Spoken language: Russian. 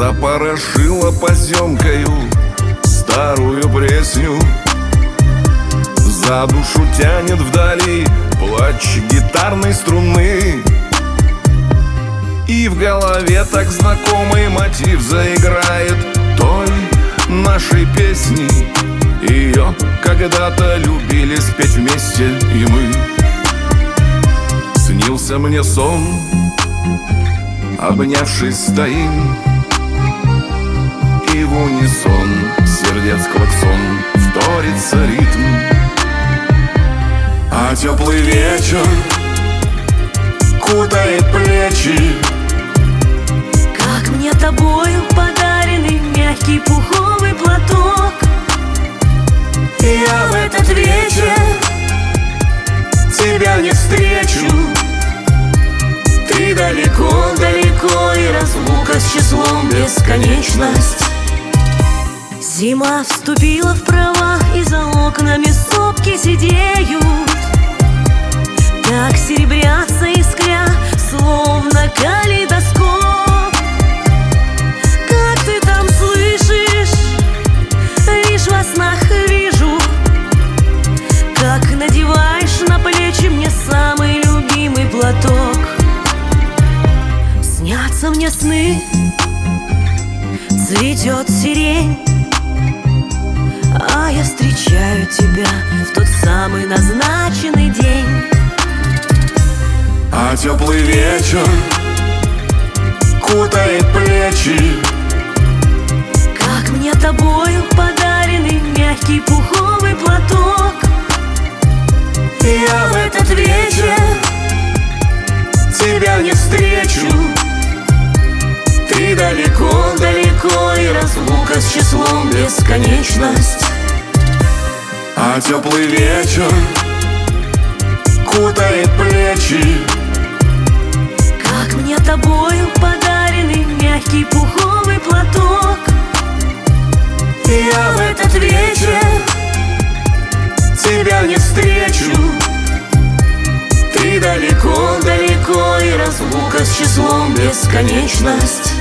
запорошила поземкою старую пресню. За душу тянет вдали плач гитарной струны, и в голове так знакомый мотив заиграет той нашей песни. Ее когда-то любили спеть вместе и мы. Снился мне сон, обнявшись стоим, и в унисон сердец клаксон вторится ритм. А теплый вечер кутает плечи, как мне тобою подаренный мягкий пуховый платок. Я в этот вечер тебя не встречу. Ты далеко-далеко, и разлука с числом бесконечность. Зима вступила в права, и за окнами сопки сидеют. Так серебрятся, искря, словно калейдоскоп. Как ты там слышишь? Лишь во снах вижу, как надеваешь на плечи мне самый любимый платок. Снятся мне сны, цветет сирень, а я встречаю тебя в тот самый назначенный день. А теплый вечер кутает плечи, как мне тобою подаренный мягкий пуховый платок. Я в этот вечер тебя не встречу. Ты далеко-далеко, и разлука с числом бесконечность. А теплый вечер кутает плечи, как мне тобою подаренный мягкий пуховый платок. Я в этот вечер тебя не встречу. Ты далеко-далеко, и разлука с числом бесконечность.